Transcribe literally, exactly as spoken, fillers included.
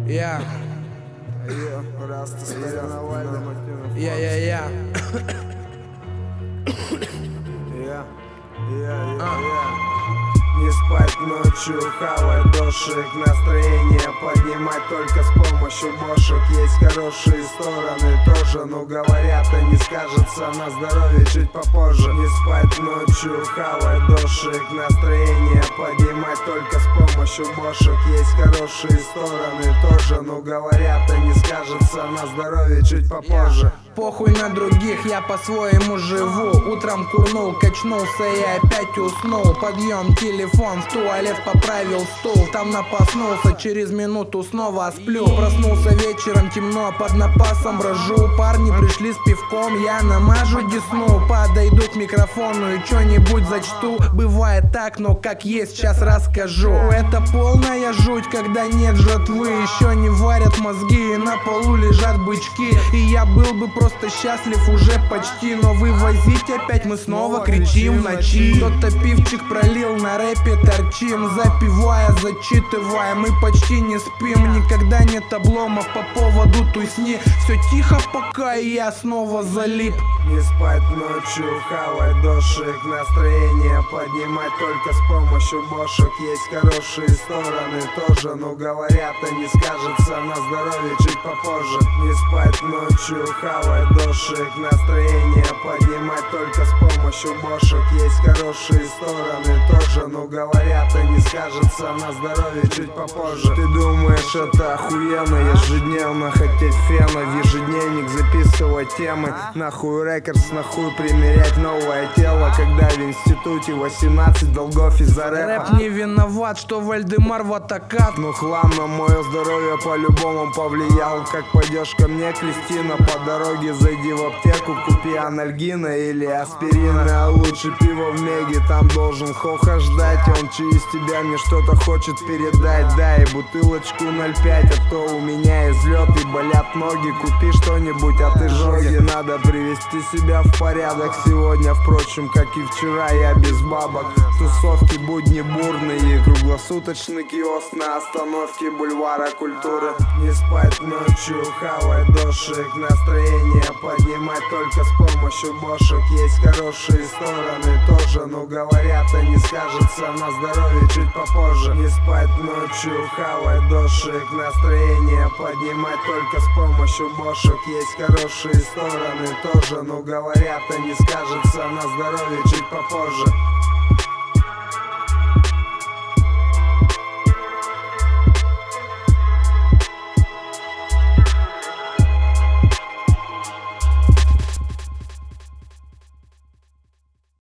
Yeah. Yeah, yeah, yeah. Yeah, yeah, yeah, yeah. Не спать ночью, хавать дошик, настроение поднимать только с помощью бошек. Есть хорошие стороны тоже, но говорят, они скажутся на здоровье чуть попозже. Не спать ночью, хавать дошик, настроение поднимать только с помощью бошек. Есть хорошие стороны тоже, но говорят, они скажутся на здоровье чуть попозже. Похуй на других, я по-своему живу. Утром курнул, качнулся и опять уснул. Подъем, телефон, в туалет поправил стул. Там напаснулся, через минуту снова сплю. Проснулся вечером, темно, под напасом брожу. Парни пришли с пивком, я намажу десну. Подойду к микрофону и что-нибудь зачту. Бывает так, но как есть, сейчас расскажу. Это полная жуть, когда нет жатвы. Еще не варят мозги, и на полу лежат бычки. И я был бы просто Просто счастлив уже почти, но вывозить опять мы снова кричим в ночи. Кто-то пивчик пролил, на рэпе торчим, запивая, зачитывая, мы почти не спим. Никогда нет обломов по поводу тусни. Все тихо, пока я снова залип. Не спать ночью, хавать дошик, настроение поднимать только с помощью бошек. Есть хорошие стороны тоже, но говорят, они скажутся на здоровье чуть попозже. Не спать ночью, хавать дошик, настроение поднимать только с помощью бошек. Есть хорошие стороны тоже, но говорят, они скажутся на здоровье чуть попозже. Ты думаешь, это охуенно, ежедневно хотеть фена, в ежедневник записывать темы. Нахуй рекордс, нахуй примерять новое тело, когда в институте восемнадцать долгов из-за рэпа. Рэп не виноват, что Вальдемар в атакат. Ну хлам на мое здоровье по-любому повлиял. Как пойдешь ко мне, Кристина, по дороге зайди в аптеку, купи анальгина или аспирина. А лучше пиво в Меге, там должен Хоха ждать. Он через тебя мне что-то хочет передать. Дай бутылочку ноль пять, а то у меня излет и болят ноги. Купи что-нибудь от изжоги. Надо привести себя в порядок сегодня, впрочем, как и вчера, я без бабок. Тусовки будни бурные, круглосуточный киоск на остановке бульвара культуры. Не спать ночью, хавать дошик, настроение поднимать только с помощью бошек. Есть хорошие стороны тоже, но говорят, они скажутся на здоровье чуть попозже. Не спать ночью, хавать дошик, настроение поднимать только с помощью бошек. Есть хорошие стороны тоже, но говорят, они скажутся на здоровье чуть попозже.